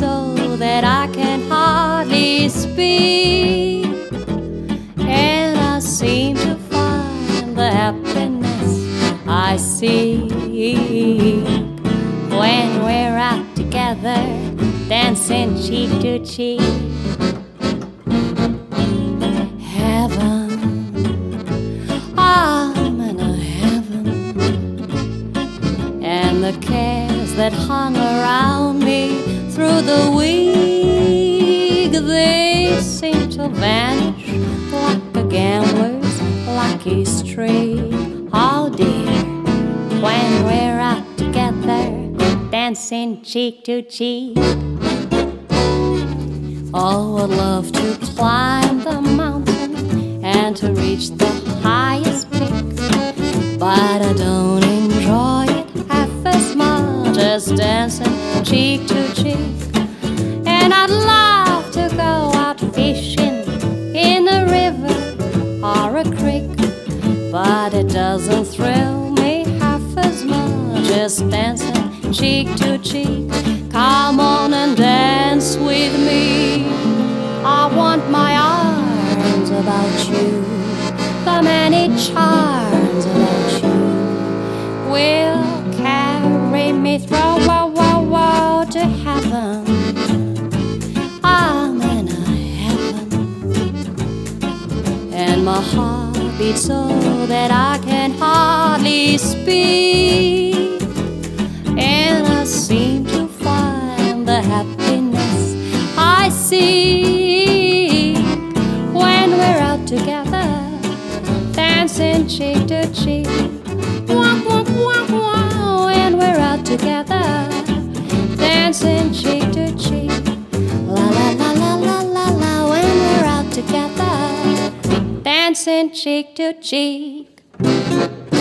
so that I can hardly speak, and I seem to find the happiness I seek when we're out together, dancing cheek to cheek. Heaven, I'm in a heaven, and the cares that hung around me through the week, they seem to vanish like a gambler's lucky streak. Oh dear, when we're out together, dancing cheek to cheek. Oh, I'd love to climb the mountain and to reach the highest peak, but I don't enjoy it half as much as dancing cheek to cheek. And I'd love to go out fishing in a river or a creek, but it doesn't thrill me half as much as dancing cheek to cheek. Come on and dance with me. I want my arms about you. The many charms about you will carry me through to heaven. I'm in a heaven, and my heart beats so that I can hardly speak, and I seem to find the happiness I seek when we're out together, dancing cheek to cheek. Wah, wah, wah, wah. When we're out together, dancing cheek to cheek. La la la la la la la. When we're out together, dancing cheek to cheek.